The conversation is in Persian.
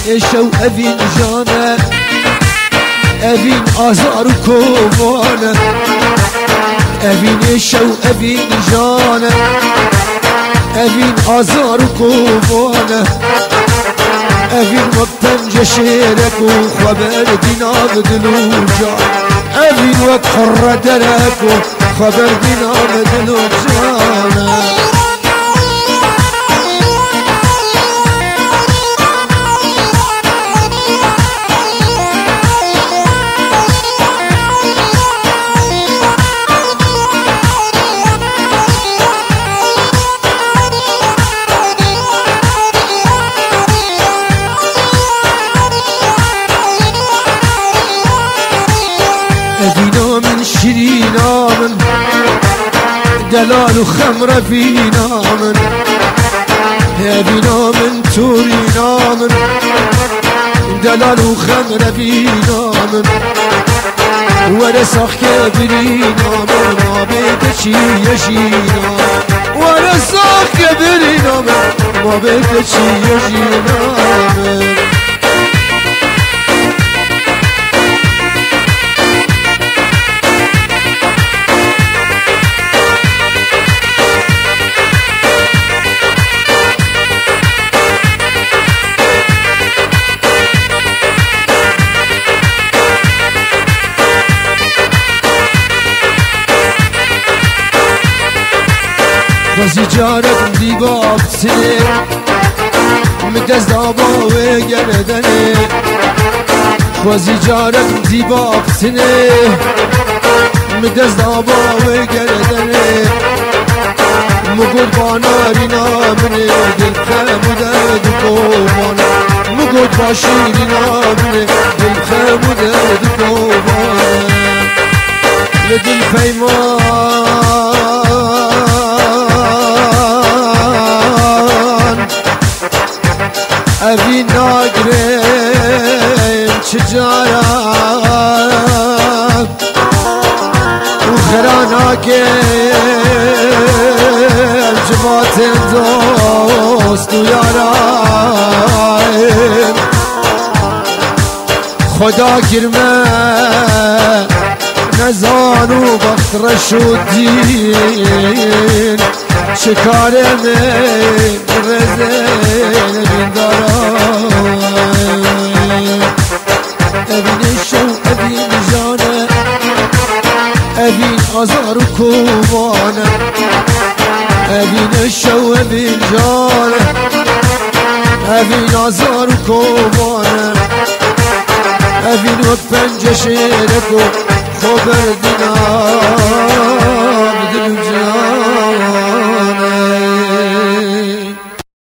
عشق و اوین جانه اوین آزار و کومانه اوین عشق و اوین جانه اوین آزار و کومانه اوین وقت پنج شیرک و خبر دینا بدلو جان اوین وقت حر درک و خبر دینا بدلو جانه ابينا من شرينا من دلال وخمرة فينا من ابينا من تورينا من دلال وخمرة فينا من ولا صاح كبرينا من ما بيتشي يجينا ولا صاح كبرينا من ما بيتشي يجينا من خوزی جارم دیباب سنه مدز دابا و گردنه خوزی جارم دیباب سنه مدز دابا و گردنه مگود باناری نامنه دل خموده دکومانه مگود باشیری نامنه دل خموده دکومانه لدل پیمان أبي ناقرين شجارة وخراناك جماعة دوست ويارين خدا كرمه نزان وبخت رشودين شكاره من رزين من داران اوین شو اوین جانه اوین آزار و کومانه اوین شو اوین جانه اوین آزار و کومانه اوین وقت پنج شیرک و خبر دینا بدل جانه